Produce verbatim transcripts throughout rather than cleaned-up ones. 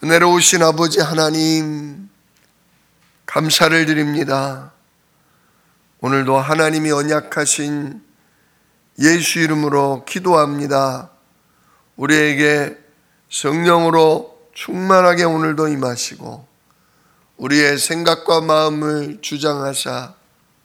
은혜로우신 아버지 하나님, 감사를 드립니다. 오늘도 하나님이 언약하신 예수 이름으로 기도합니다. 우리에게 성령으로 충만하게 오늘도 임하시고 우리의 생각과 마음을 주장하사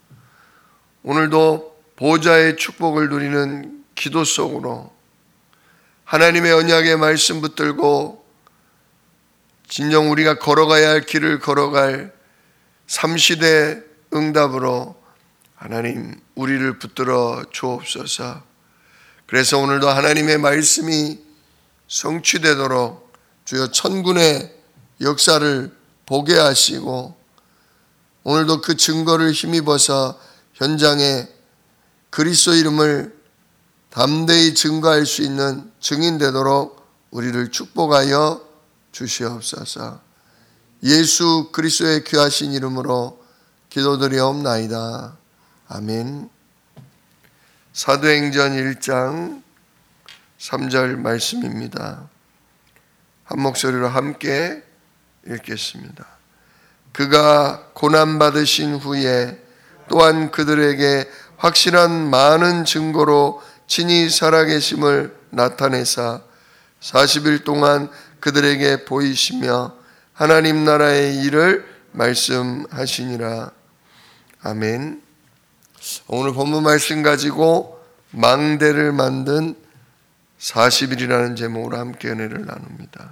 오늘도 보좌의 축복을 누리는 기도 속으로 하나님의 언약의 말씀 붙들고 진정 우리가 걸어가야 할 길을 걸어갈 삼시대 응답으로 하나님 우리를 붙들어 주옵소서. 그래서 오늘도 하나님의 말씀이 성취되도록 주여 천군의 역사를 보게 하시고 오늘도 그 증거를 힘입어서 현장에 그리스도 이름을 담대히 증거할 수 있는 증인 되도록 우리를 축복하여 주시옵소서. 예수 그리스도의 귀하신 이름으로 기도드리옵나이다. 아멘. 사도행전 일 장 삼 절 말씀입니다. 한 목소리로 함께 읽겠습니다. 그가 고난받으신 후에 또한 그들에게 확실한 많은 증거로 친히 살아계심을 나타내사 사십 일 동안 그들에게 보이시며 하나님 나라의 일을 말씀하시니라. 아멘. 오늘 본문 말씀 가지고 망대를 만든 사십 일이라는 제목으로 함께 은혜를 나눕니다.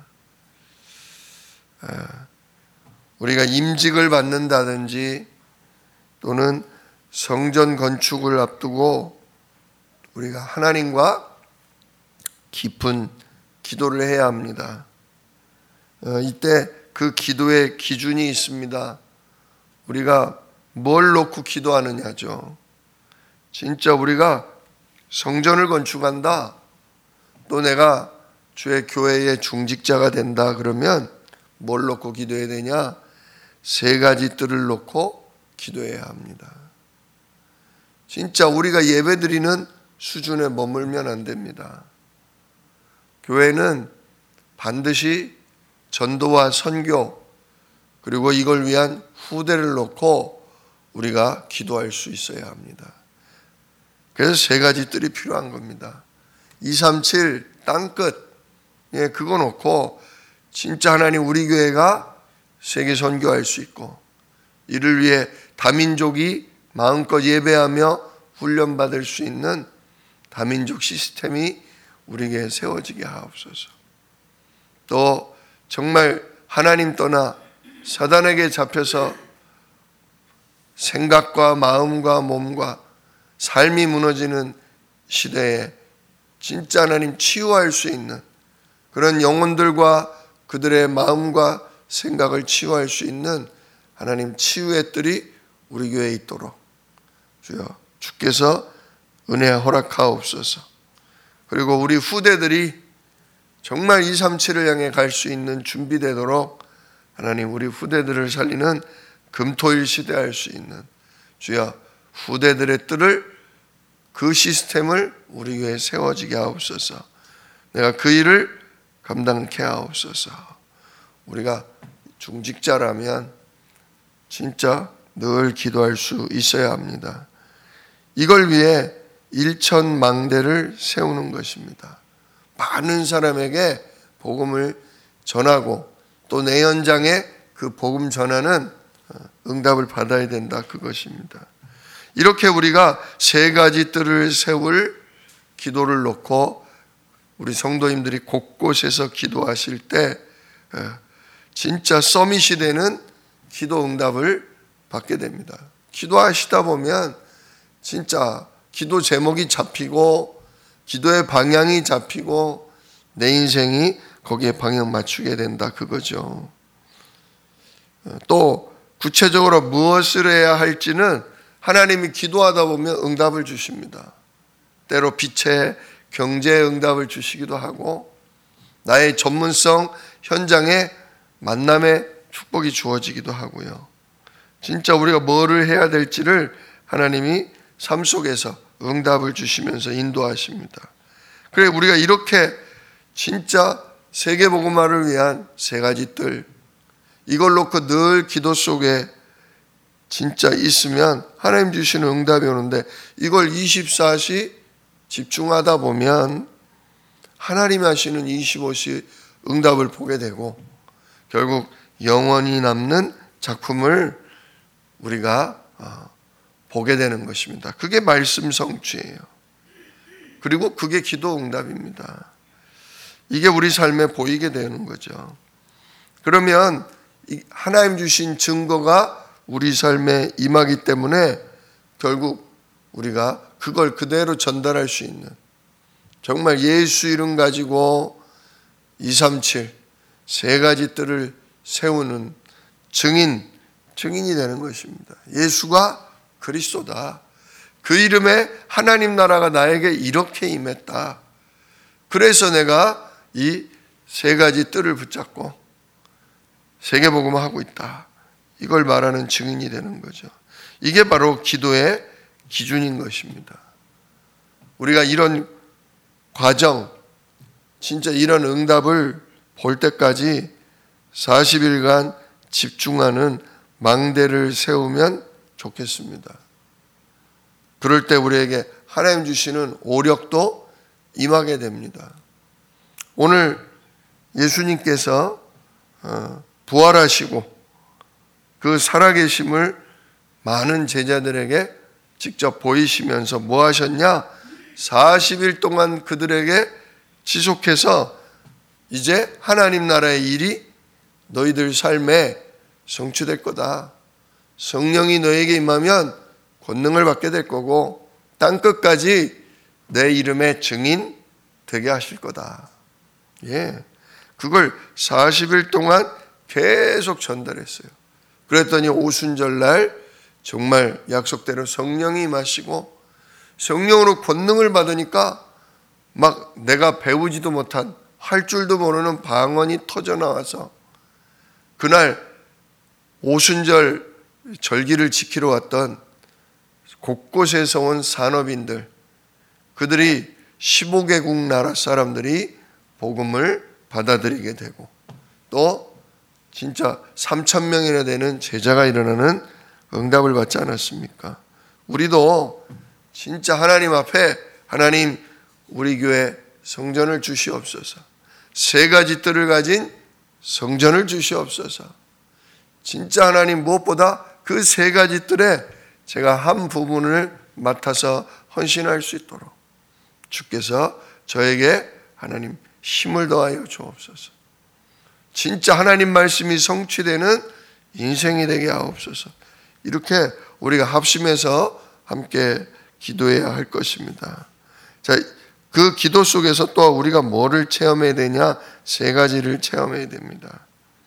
우리가 임직을 받는다든지 또는 성전 건축을 앞두고 우리가 하나님과 깊은 기도를 해야 합니다. 이때 그 기도의 기준이 있습니다. 우리가 뭘 놓고 기도하느냐죠. 진짜 우리가 성전을 건축한다, 또 내가 주의 교회의 중직자가 된다 그러면 뭘 놓고 기도해야 되냐? 세 가지 뜰을 놓고 기도해야 합니다. 진짜 우리가 예배드리는 수준에 머물면 안 됩니다. 교회는 반드시 전도와 선교 그리고 이걸 위한 후대를 놓고 우리가 기도할 수 있어야 합니다. 그래서 세 가지 뜰이 필요한 겁니다. 이삼칠 땅끝, 예, 그거 놓고 진짜 하나님 우리 교회가 세계 선교할 수 있고 이를 위해 다민족이 마음껏 예배하며 훈련받을 수 있는 다민족 시스템이 우리에게 세워지게 하옵소서. 또 정말 하나님 떠나 사단에게 잡혀서 생각과 마음과 몸과 삶이 무너지는 시대에 진짜 하나님 치유할 수 있는 그런 영혼들과 그들의 마음과 생각을 치유할 수 있는 하나님 치유의 뜰이 우리 교회에 있도록 주여 주께서 은혜 허락하옵소서. 그리고 우리 후대들이 정말 이삼칠을 향해 갈 수 있는 준비되도록 하나님 우리 후대들을 살리는 금토일 시대 할 수 있는 주여 후대들의 뜰을 그 시스템을 우리 교회에 세워지게 하옵소서. 내가 그 일을 감당케 하옵소서. 우리가 중직자라면 진짜 늘 기도할 수 있어야 합니다. 이걸 위해 일천망대를 세우는 것입니다. 많은 사람에게 복음을 전하고 또 내 현장에 그 복음 전하는 응답을 받아야 된다, 그것입니다. 이렇게 우리가 세 가지 뜰을 세울 기도를 놓고 우리 성도님들이 곳곳에서 기도하실 때 진짜 서밋이 되는 기도 응답을 받게 됩니다. 기도하시다 보면 진짜 기도 제목이 잡히고 기도의 방향이 잡히고 내 인생이 거기에 방향 맞추게 된다, 그거죠. 또 구체적으로 무엇을 해야 할지는 하나님이 기도하다 보면 응답을 주십니다. 때로 빛의 경제의 응답을 주시기도 하고 나의 전문성 현장에 만남의 축복이 주어지기도 하고요. 진짜 우리가 뭐를 해야 될지를 하나님이 삶 속에서 응답을 주시면서 인도하십니다. 그래 우리가 이렇게 진짜 세계복음화를 위한 세 가지 뜰, 이걸 놓고 늘 기도 속에 진짜 있으면 하나님 주시는 응답이 오는데, 이걸 이십사 시 집중하다 보면 하나님이 하시는 이십오 시 응답을 보게 되고 결국 영원히 남는 작품을 우리가 보게 되는 것입니다. 그게 말씀 성취예요. 그리고 그게 기도 응답입니다. 이게 우리 삶에 보이게 되는 거죠. 그러면 하나님 주신 증거가 우리 삶에 임하기 때문에 결국 우리가 그걸 그대로 전달할 수 있는, 정말 예수 이름 가지고 이삼칠 세 가지 뜰을 세우는 증인, 증인이 되는 것입니다. 예수가 그리스도다. 그 이름에 하나님 나라가 나에게 이렇게 임했다. 그래서 내가 이 세 가지 뜰을 붙잡고 세계복음화하고 있다. 이걸 말하는 증인이 되는 거죠. 이게 바로 기도의 기준인 것입니다. 우리가 이런 과정, 진짜 이런 응답을 볼 때까지 사십 일간 집중하는 망대를 세우면 좋겠습니다. 그럴 때 우리에게 하나님 주시는 오력도 임하게 됩니다. 오늘 예수님께서 부활하시고 그 살아계심을 많은 제자들에게 직접 보이시면서 뭐 하셨냐? 사십 일 동안 그들에게 지속해서 이제 하나님 나라의 일이 너희들 삶에 성취될 거다. 성령이 너에게 임하면 권능을 받게 될 거고 땅끝까지 내 이름의 증인 되게 하실 거다. 예, 그걸 사십 일 동안 계속 전달했어요. 그랬더니 오순절날 정말 약속대로 성령이 임하시고 성령으로 권능을 받으니까 막 내가 배우지도 못한, 할 줄도 모르는 방언이 터져 나와서 그날 오순절 절기를 지키러 왔던 곳곳에서 온 산업인들, 그들이 십오 개국 나라 사람들이 복음을 받아들이게 되고 또 진짜 삼천 명이나 되는 제자가 일어나는 응답을 받지 않았습니까? 우리도 진짜 하나님 앞에 하나님 우리 교회 성전을 주시옵소서, 세 가지 뜰을 가진 성전을 주시옵소서. 진짜 하나님 무엇보다 그 세 가지 뜰에 제가 한 부분을 맡아서 헌신할 수 있도록 주께서 저에게 하나님 힘을 더하여 주옵소서. 진짜 하나님 말씀이 성취되는 인생이 되게 하옵소서. 이렇게 우리가 합심해서 함께 기도해야 할 것입니다. 자, 그 기도 속에서 또 우리가 뭐를 체험해야 되냐? 세 가지를 체험해야 됩니다.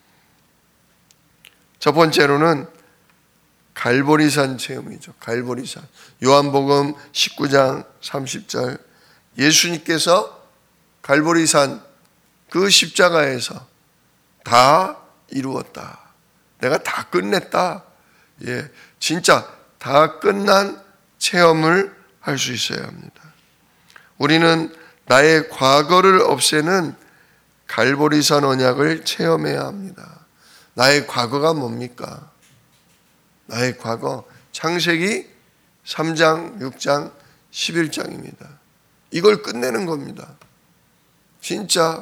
첫 번째로는 갈보리산 체험이죠. 갈보리산. 요한복음 십구 장 삼십 절, 예수님께서 갈보리산 그 십자가에서 다 이루었다. 내가 다 끝냈다. 예, 진짜 다 끝난 체험을 할 수 있어야 합니다. 우리는 나의 과거를 없애는 갈보리산 언약을 체험해야 합니다. 나의 과거가 뭡니까? 나의 과거, 창세기 삼 장, 육 장, 십일 장입니다. 이걸 끝내는 겁니다. 진짜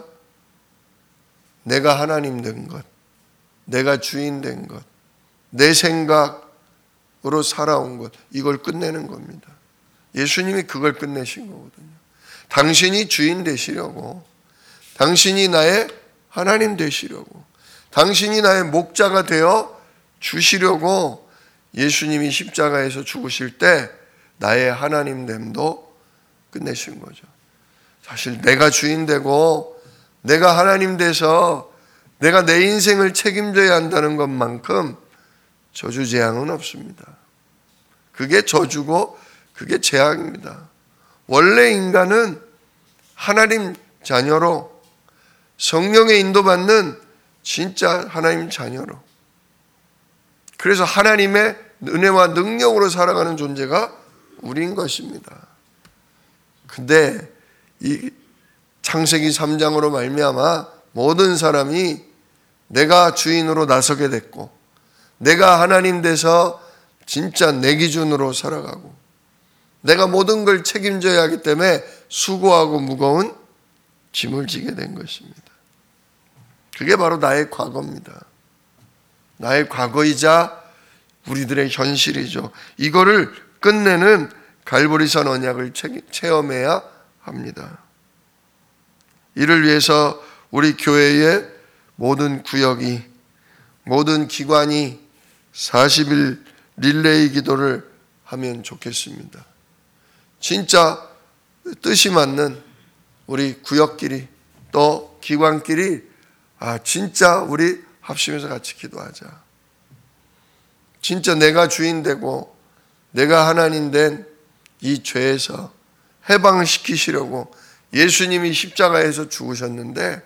내가 하나님 된 것, 내가 주인 된 것, 내 생각으로 살아온 것, 이걸 끝내는 겁니다. 예수님이 그걸 끝내신 거거든요. 당신이 주인 되시려고, 당신이 나의 하나님 되시려고, 당신이 나의 목자가 되어 주시려고 예수님이 십자가에서 죽으실 때 나의 하나님됨도 끝내신 거죠. 사실 내가 주인 되고 내가 하나님 돼서 내가 내 인생을 책임져야 한다는 것만큼 저주재앙은 없습니다. 그게 저주고 그게 재앙입니다. 원래 인간은 하나님 자녀로, 성령의 인도받는 진짜 하나님 자녀로, 그래서 하나님의 은혜와 능력으로 살아가는 존재가 우리인 것입니다. 근데 이 창세기 삼 장으로 말미암아 모든 사람이 내가 주인으로 나서게 됐고 내가 하나님 돼서 진짜 내 기준으로 살아가고 내가 모든 걸 책임져야 하기 때문에 수고하고 무거운 짐을 지게 된 것입니다. 그게 바로 나의 과거입니다. 나의 과거이자 우리들의 현실이죠. 이거를 끝내는 갈보리산 언약을 체험해야 합니다. 이를 위해서 우리 교회의 모든 구역이, 모든 기관이 사십 일 릴레이 기도를 하면 좋겠습니다. 진짜 뜻이 맞는 우리 구역끼리 또 기관끼리 아 진짜 우리 합심해서 같이 기도하자. 진짜 내가 주인 되고 내가 하나님 된 이 죄에서 해방시키시려고 예수님이 십자가에서 죽으셨는데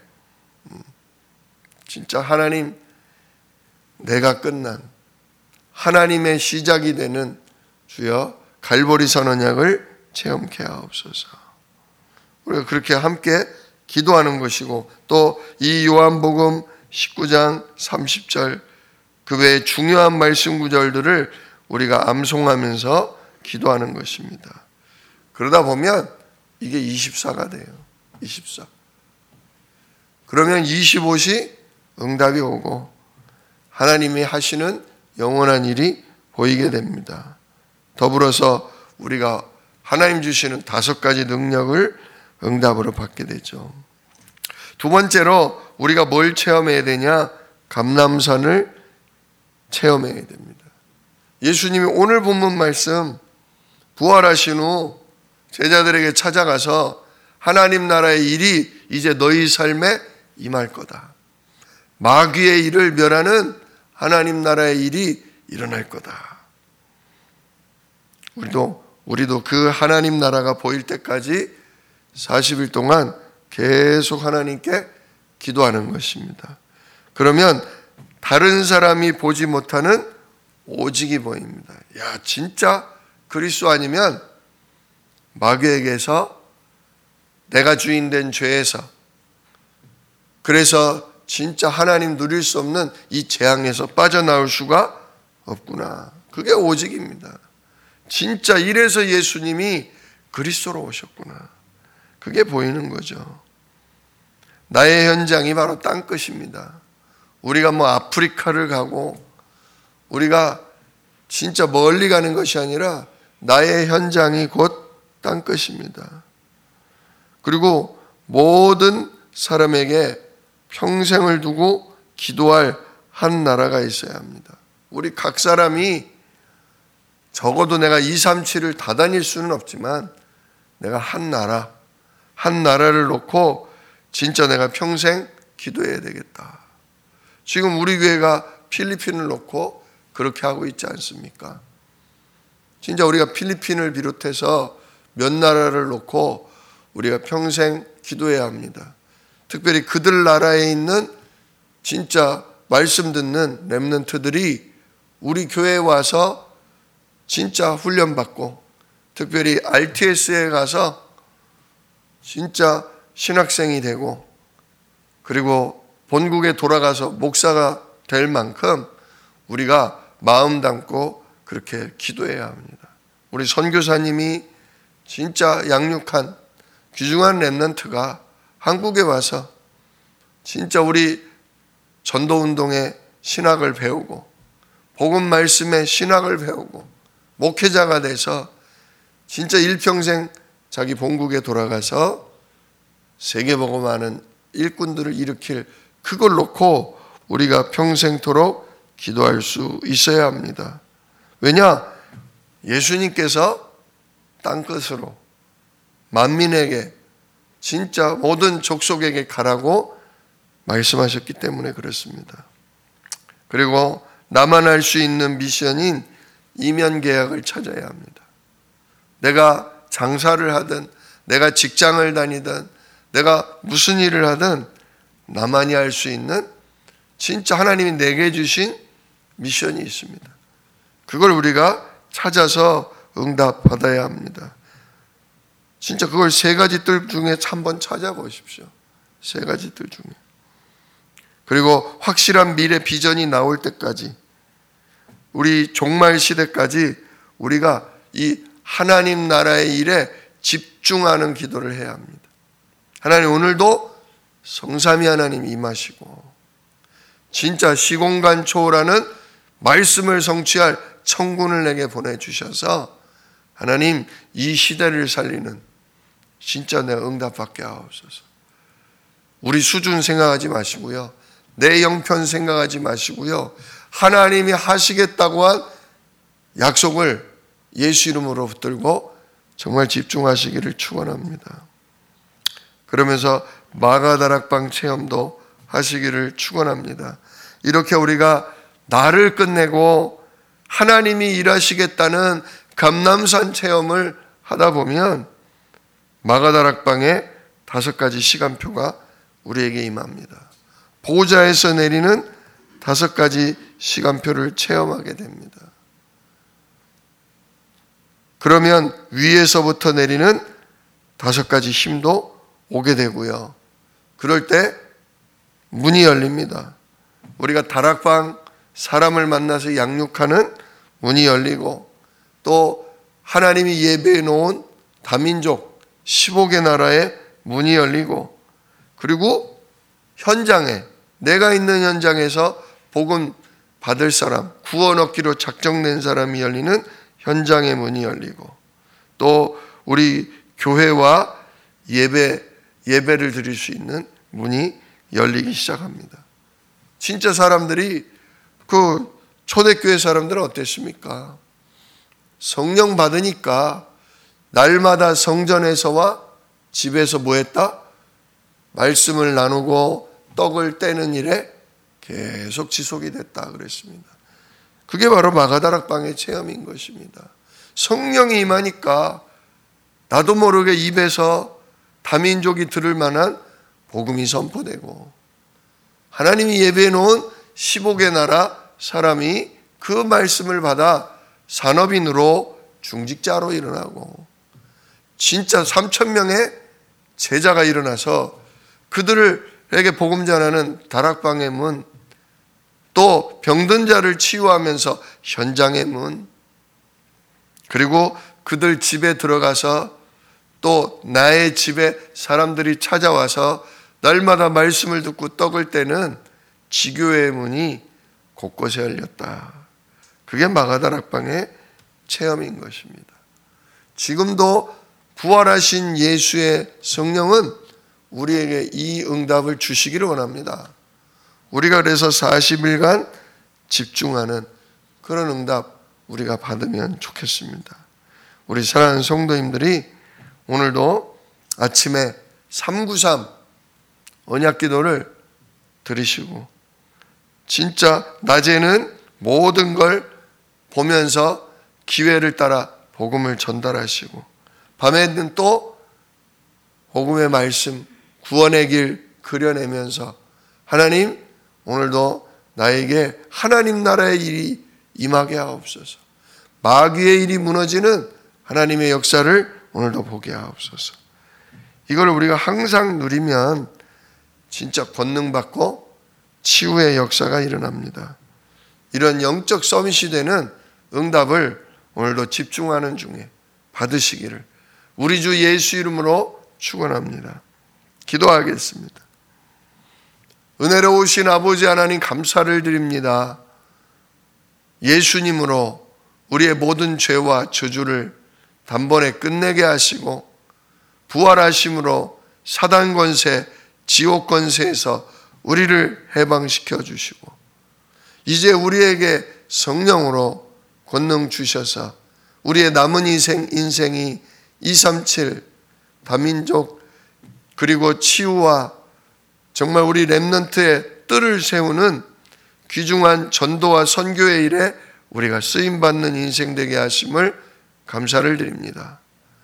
진짜 하나님 내가 끝난 하나님의 시작이 되는 주여 갈보리산 언약을 체험케 하옵소서. 우리가 그렇게 함께 기도하는 것이고 또 이 요한복음 십구 장 삼십 절 그 외에 중요한 말씀 구절들을 우리가 암송하면서 기도하는 것입니다. 그러다 보면 이게 이십사가 돼요. 이십사. 그러면 이십오시 응답이 오고 하나님이 하시는 영원한 일이 보이게 됩니다. 더불어서 우리가 하나님 주시는 다섯 가지 능력을 응답으로 받게 되죠. 두 번째로 우리가 뭘 체험해야 되냐? 감람산을 체험해야 됩니다. 예수님이 오늘 본문 말씀 부활하신 후 제자들에게 찾아가서 하나님 나라의 일이 이제 너희 삶에 임할 거다. 마귀의 일을 멸하는 하나님 나라의 일이 일어날 거다. 우리도 우리도 그 하나님 나라가 보일 때까지 사십 일 동안 계속 하나님께 기도하는 것입니다. 그러면 다른 사람이 보지 못하는 오직이 보입니다. 야, 진짜 그리스도 아니면 마귀에게서 내가 주인 된 죄에서 그래서 진짜 하나님 누릴 수 없는 이 재앙에서 빠져나올 수가 없구나. 그게 오직입니다. 진짜 이래서 예수님이 그리스도로 오셨구나. 그게 보이는 거죠. 나의 현장이 바로 땅끝입니다. 우리가 뭐 아프리카를 가고 우리가 진짜 멀리 가는 것이 아니라 나의 현장이 곧 땅끝입니다. 그리고 모든 사람에게 평생을 두고 기도할 한 나라가 있어야 합니다. 우리 각 사람이 적어도 내가 이삼칠을 다 다닐 수는 없지만 내가 한 나라, 한 나라를 놓고 진짜 내가 평생 기도해야 되겠다. 지금 우리 교회가 필리핀을 놓고 그렇게 하고 있지 않습니까? 진짜 우리가 필리핀을 비롯해서 몇 나라를 놓고 우리가 평생 기도해야 합니다. 특별히 그들 나라에 있는 진짜 말씀 듣는 렘넌트들이 우리 교회에 와서 진짜 훈련받고 특별히 알티에스에 가서 진짜 신학생이 되고 그리고 본국에 돌아가서 목사가 될 만큼 우리가 마음 담고 그렇게 기도해야 합니다. 우리 선교사님이 진짜 양육한 귀중한 렘넌트가 한국에 와서 진짜 우리 전도운동의 신학을 배우고 복음 말씀의 신학을 배우고 목회자가 돼서 진짜 일평생 자기 본국에 돌아가서 세계복음하는 일꾼들을 일으킬 그걸 놓고 우리가 평생토록 기도할 수 있어야 합니다. 왜냐? 예수님께서 땅끝으로 만민에게 진짜 모든 족속에게 가라고 말씀하셨기 때문에 그렇습니다. 그리고 나만 할 수 있는 미션인 이면계약을 찾아야 합니다. 내가 장사를 하든 내가 직장을 다니든 내가 무슨 일을 하든 나만이 할 수 있는 진짜 하나님이 내게 주신 미션이 있습니다. 그걸 우리가 찾아서 응답받아야 합니다. 진짜 그걸 세 가지 뜰 중에 한번 찾아보십시오. 세 가지 뜰 중에. 그리고 확실한 미래 비전이 나올 때까지, 우리 종말 시대까지 우리가 이 하나님 나라의 일에 집중하는 기도를 해야 합니다. 하나님, 오늘도 성삼위 하나님 임하시고 진짜 시공간 초월하는 말씀을 성취할 천군을 내게 보내주셔서 하나님, 이 시대를 살리는 진짜 내 응답받게 하옵소서. 우리 수준 생각하지 마시고요, 내 형편 생각하지 마시고요, 하나님이 하시겠다고 한 약속을 예수 이름으로 붙들고 정말 집중하시기를 축원합니다. 그러면서 마가다락방 체험도 하시기를 축원합니다. 이렇게 우리가 나를 끝내고 하나님이 일하시겠다는 감람산 체험을 하다 보면 마가다락방에 다섯 가지 시간표가 우리에게 임합니다. 보좌에서 내리는 다섯 가지 시간표를 체험하게 됩니다. 그러면 위에서부터 내리는 다섯 가지 힘도 오게 되고요. 그럴 때 문이 열립니다. 우리가 다락방 사람을 만나서 양육하는 문이 열리고, 또 하나님이 예배해 놓은 다민족 십오 개 나라의 문이 열리고, 그리고 현장에, 내가 있는 현장에서 복음 받을 사람, 구원 얻기로 작정된 사람이 열리는 현장의 문이 열리고, 또 우리 교회와 예배, 예배를 드릴 수 있는 문이 열리기 시작합니다. 진짜 사람들이, 그 초대교회 사람들은 어땠습니까? 성령 받으니까 날마다 성전에서와 집에서 뭐 했다? 말씀을 나누고 떡을 떼는 일에 계속 지속이 됐다 그랬습니다. 그게 바로 마가다락방의 체험인 것입니다. 성령이 임하니까 나도 모르게 입에서 다민족이 들을 만한 복음이 선포되고, 하나님이 예배해 놓은 십오 개 나라 사람이 그 말씀을 받아 산업인으로 중직자로 일어나고, 진짜 삼천 명의 제자가 일어나서 그들에게 복음 전하는 다락방의 문, 또 병든 자를 치유하면서 현장의 문, 그리고 그들 집에 들어가서 또 나의 집에 사람들이 찾아와서 날마다 말씀을 듣고 떡을 떼는 지교의 문이 곳곳에 열렸다. 그게 마가다락방의 체험인 것입니다. 지금도 부활하신 예수의 성령은 우리에게 이 응답을 주시기를 원합니다. 우리가 그래서 사십 일간 집중하는 그런 응답 우리가 받으면 좋겠습니다. 우리 사랑하는 성도님들이 오늘도 아침에 삼구삼 언약기도를 들으시고, 진짜 낮에는 모든 걸 보면서 기회를 따라 복음을 전달하시고, 밤에는 또 복음의 말씀, 구원의 길 그려내면서 하나님, 오늘도 나에게 하나님 나라의 일이 임하게 하옵소서. 마귀의 일이 무너지는 하나님의 역사를 오늘도 보게 하옵소서. 이걸 우리가 항상 누리면 진짜 권능받고 치유의 역사가 일어납니다. 이런 영적 서밋이 되는 응답을 오늘도 집중하는 중에 받으시기를 우리 주 예수 이름으로 축원합니다. 기도하겠습니다. 은혜로우신 아버지 하나님, 감사를 드립니다. 예수님으로 우리의 모든 죄와 저주를 단번에 끝내게 하시고, 부활하심으로 사단 권세, 지옥 권세에서 우리를 해방시켜 주시고, 이제 우리에게 성령으로 권능 주셔서 우리의 남은 인생, 인생이 이삼칠 다민족 그리고 치유와 정말 우리 렘넌트의 뜰을 세우는 귀중한 전도와 선교의 일에 우리가 쓰임받는 인생 되게 하심을 감사를 드립니다.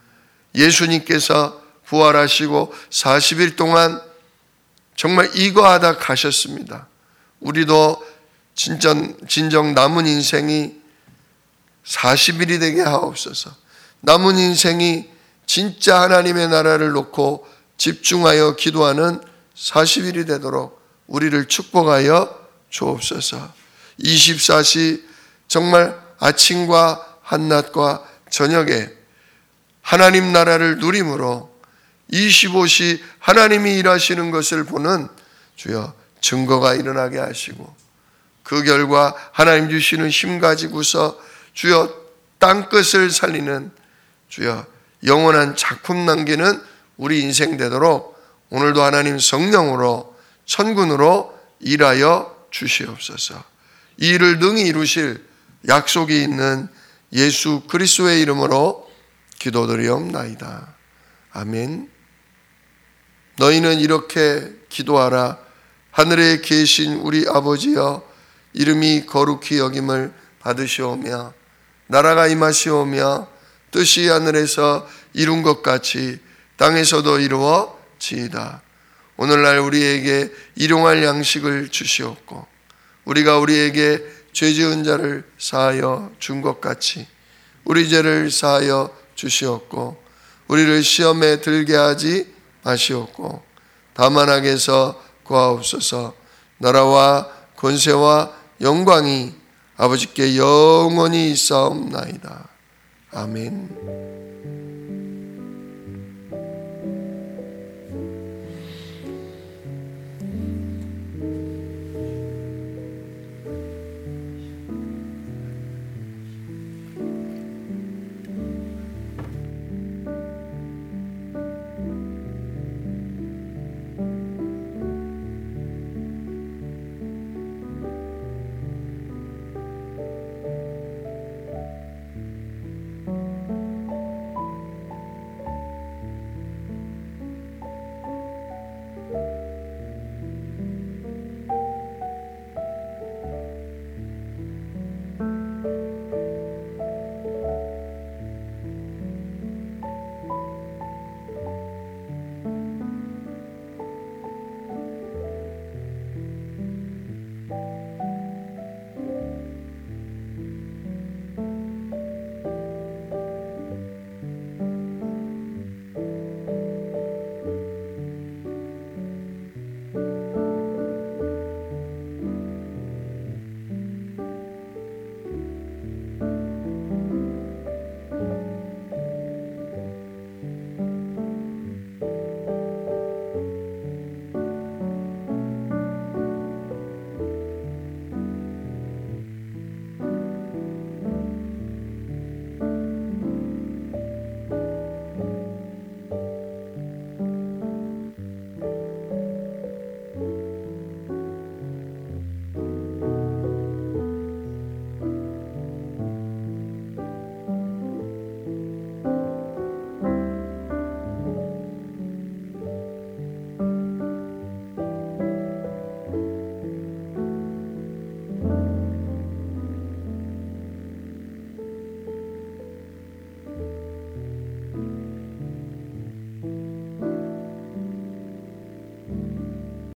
예수님께서 부활하시고 사십 일 동안 정말 이거하다 가셨습니다. 우리도 진정, 진정 남은 인생이 사십 일이 되게 하옵소서. 남은 인생이 진짜 하나님의 나라를 놓고 집중하여 기도하는 사십 일이 되도록 우리를 축복하여 주옵소서. 이십사 시 정말 아침과 한낮과 저녁에 하나님 나라를 누림으로 이십오 시 하나님이 일하시는 것을 보는 주여 증거가 일어나게 하시고, 그 결과 하나님 주시는 힘 가지고서 주여 땅끝을 살리는 주여 영원한 작품 남기는 우리 인생 되도록 오늘도 하나님 성령으로 천군으로 일하여 주시옵소서. 이 일을 능히 이루실 약속이 있는 예수 그리스도의 이름으로 기도드리옵나이다. 아멘. 너희는 이렇게 기도하라. 하늘에 계신 우리 아버지여, 이름이 거룩히 여김을 받으시오며 나라가 임하시오며 뜻이 하늘에서 이룬 것 같이 땅에서도 이루어지이다. 오늘날 우리에게 일용할 양식을 주시옵고, 우리가 우리에게 죄 지은 자를 사하여 준 것 같이 우리 죄를 사하여 주시옵고, 우리를 시험에 들게 하지 마시옵고 다만 악에서 구하옵소서. 나라와 권세와 영광이 아버지께 영원히 있사옵나이다. 아멘.